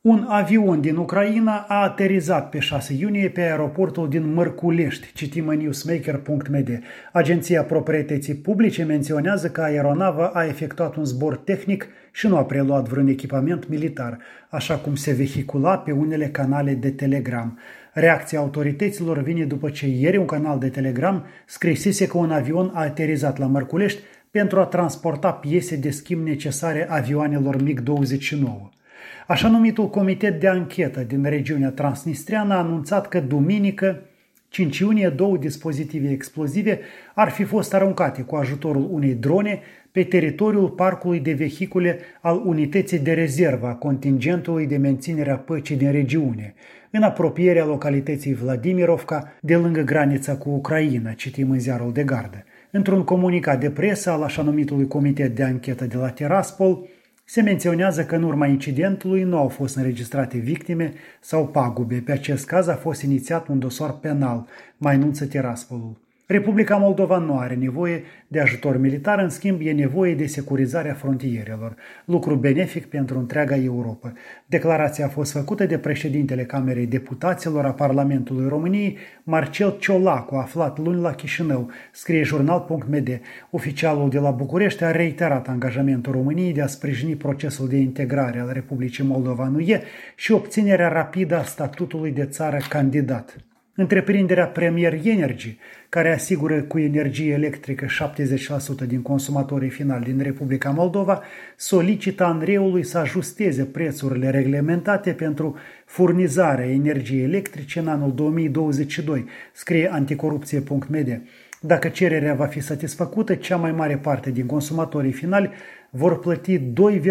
Un avion din Ucraina a aterizat pe 6 iunie pe aeroportul din Mărculești, citim în newsmaker.md. Agenția Proprietății Publice menționează că aeronava a efectuat un zbor tehnic și nu a preluat vreun echipament militar, așa cum se vehicula pe unele canale de Telegram. Reacția autorităților vine după ce ieri un canal de Telegram scrisise că un avion a aterizat la Mărculești pentru a transporta piese de schimb necesare avioanelor MiG-29. Așa numitul Comitet de Anchetă din regiunea Transnistreană a anunțat că duminică, 5 iunie, 2 dispozitive explozive ar fi fost aruncate cu ajutorul unei drone pe teritoriul parcului de vehicule al unității de rezervă a contingentului de menținere a păcii din regiune, în apropierea localității Vladimirovka, de lângă granița cu Ucraina, citim în ziarul de gardă. Într-un comunicat de presă al așa numitului Comitet de Anchetă de la Tiraspol, se menționează că în urma incidentului nu au fost înregistrate victime sau pagube. Pe acest caz a fost inițiat un dosar penal, mai anunță Tiraspolul. Republica Moldova nu are nevoie de ajutor militar, în schimb e nevoie de securizarea frontierelor, lucru benefic pentru întreaga Europa. Declarația a fost făcută de președintele Camerei Deputaților a Parlamentului României, Marcel Ciolacu, aflat luni la Chișinău, scrie jurnal.md. Oficialul de la București a reiterat angajamentul României de a sprijini procesul de integrare al Republicii Moldova în UE și obținerea rapidă a statutului de țară candidat. Întreprinderea Premier Energy, care asigură cu energie electrică 70% din consumatorii finali din Republica Moldova, solicită ANRE-ului să ajusteze prețurile reglementate pentru furnizarea energiei electrice în anul 2022, scrie anticorupție.md. Dacă cererea va fi satisfăcută, cea mai mare parte din consumatorii finali vor plăti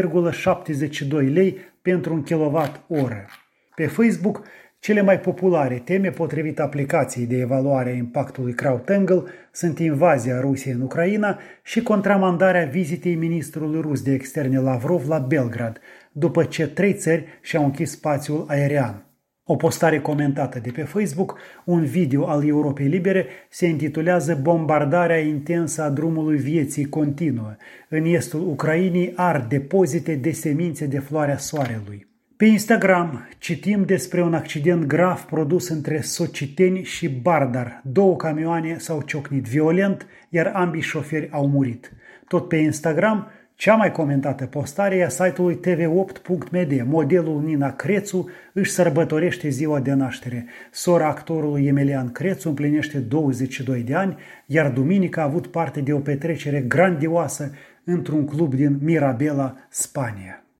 2,72 lei pentru un kilowatt-oră. Pe Facebook, cele mai populare teme potrivit aplicației de evaluare a impactului CrowdTangle sunt invazia Rusiei în Ucraina și contramandarea vizitei ministrului rus de externe Lavrov la Belgrad, după ce 3 țări și-au închis spațiul aerian. O postare comentată de pe Facebook, un video al Europei Libere, se intitulează "Bombardarea intensă a drumului vieții continuă. În estul Ucrainei ard depozite de semințe de floarea soarelui". Pe Instagram citim despre un accident grav produs între Sociteni și Bardar. 2 camioane s-au ciocnit violent, iar ambii șoferi au murit. Tot pe Instagram, cea mai comentată postare e a site-ului tv8.md. Modelul Nina Crețu își sărbătorește ziua de naștere. Sora actorului Emelian Crețu împlinește 22 de ani, iar duminică a avut parte de o petrecere grandioasă într-un club din Mirabela, Spania.